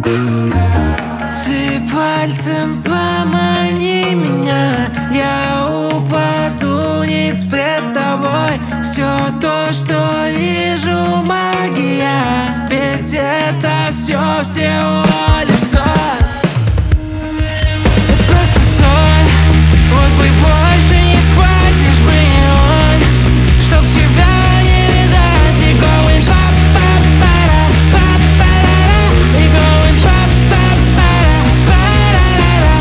Ты пальцем помани меня, я упаду ниц пред тобой. Все то, что вижу, магия, ведь это все всего лишь сон. Просто сон, вот бы больше не спать, лишь бы не он, чтоб тебя не видать. И going па-па-пара, па-парара, и going па-па-пара, парарара.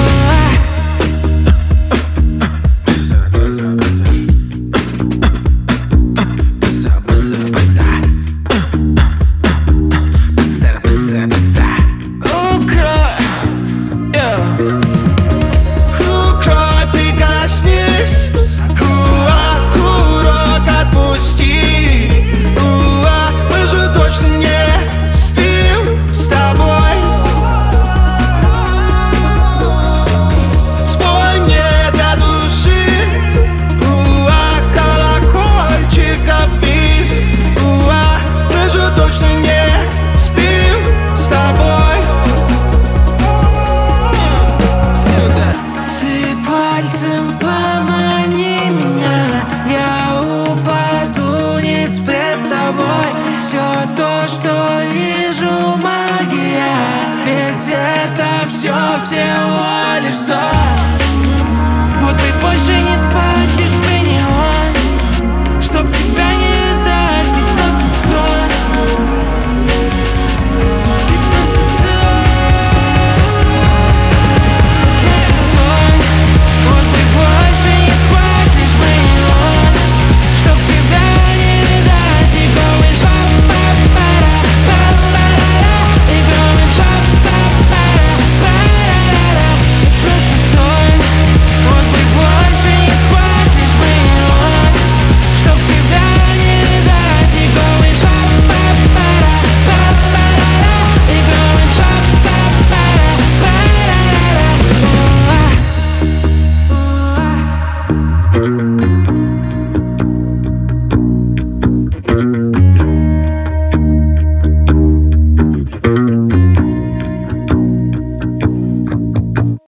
Укрой, прикоснись, курок отпусти. Мы же точно не спим с тобой. Спой мне для души, колокольчиков виск. Мы же точно не спим с тобой. Ты пальцем помани меня, я упаду ниц пред тобой. Все то, что вижу, магия, ведь это все всего лишь сон.